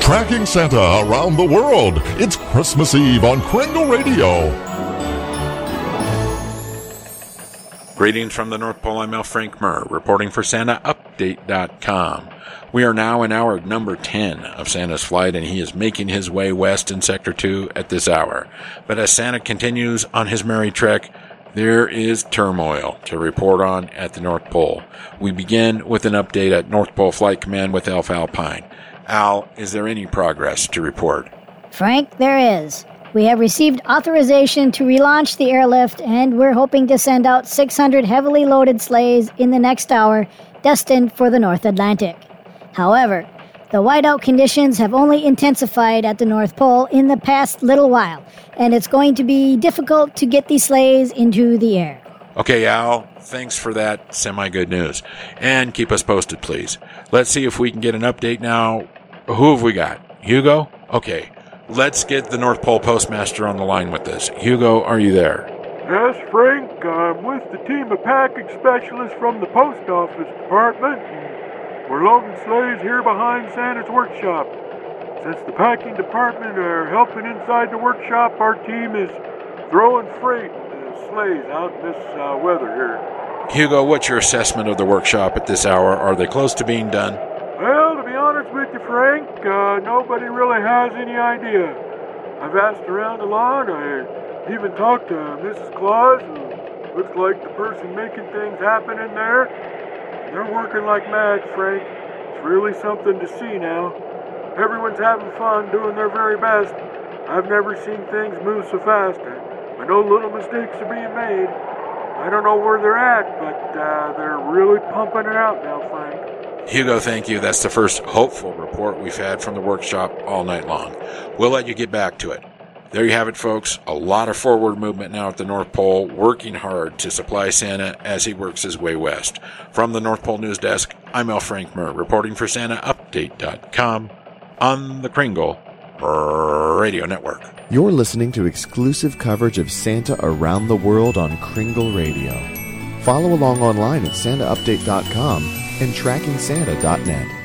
Tracking Santa around the world. It's Christmas Eve on Kringle Radio. Greetings from the North Pole. I'm Al Frank Murr, reporting for SantaUpdate.com. We are now in hour number 10 of Santa's flight, and he is making his way west in Sector 2 at this hour. But as Santa continues on his merry trek, there is turmoil to report on at the North Pole. We begin with an update at North Pole Flight Command with Alf Alpine. Al, is there any progress to report? Frank, there is. We have received authorization to relaunch the airlift, and we're hoping to send out 600 heavily loaded sleighs in the next hour, destined for the North Atlantic. However, the whiteout conditions have only intensified at the North Pole in the past little while, and it's going to be difficult to get these sleighs into the air. Okay, Al, thanks for that semi-good news. And keep us posted, please. Let's see if we can get an update now. Who have we got? Hugo? Okay, let's get the North Pole Postmaster on the line with us. Hugo, are you there? Yes, Frank. I'm with the team of packing specialists from the Post Office Department. We're loading sleighs here behind Santa's workshop. Since the packing department are helping inside the workshop, our team is throwing freight into sleighs out in this weather here. Hugo, what's your assessment of the workshop at this hour? Are they close to being done? Well, to be honest with you, Frank, nobody really has any idea. I've asked around a lot. I even talked to Mrs. Claus, who looks like the person making things happen in there. They're working like mad, Frank. It's really something to see now. Everyone's having fun, doing their very best. I've never seen things move so fast. I know little mistakes are being made. I don't know where they're at, but they're really pumping it out now, Frank. Hugo, thank you. That's the first hopeful report we've had from the workshop all night long. We'll let you get back to it. There you have it, folks. A lot of forward movement now at the North Pole, working hard to supply Santa as he works his way west. From the North Pole News Desk, I'm Al Frank Murr, reporting for SantaUpdate.com on the Kringle Radio Network. You're listening to exclusive coverage of Santa around the world on Kringle Radio. Follow along online at SantaUpdate.com and TrackingSanta.net.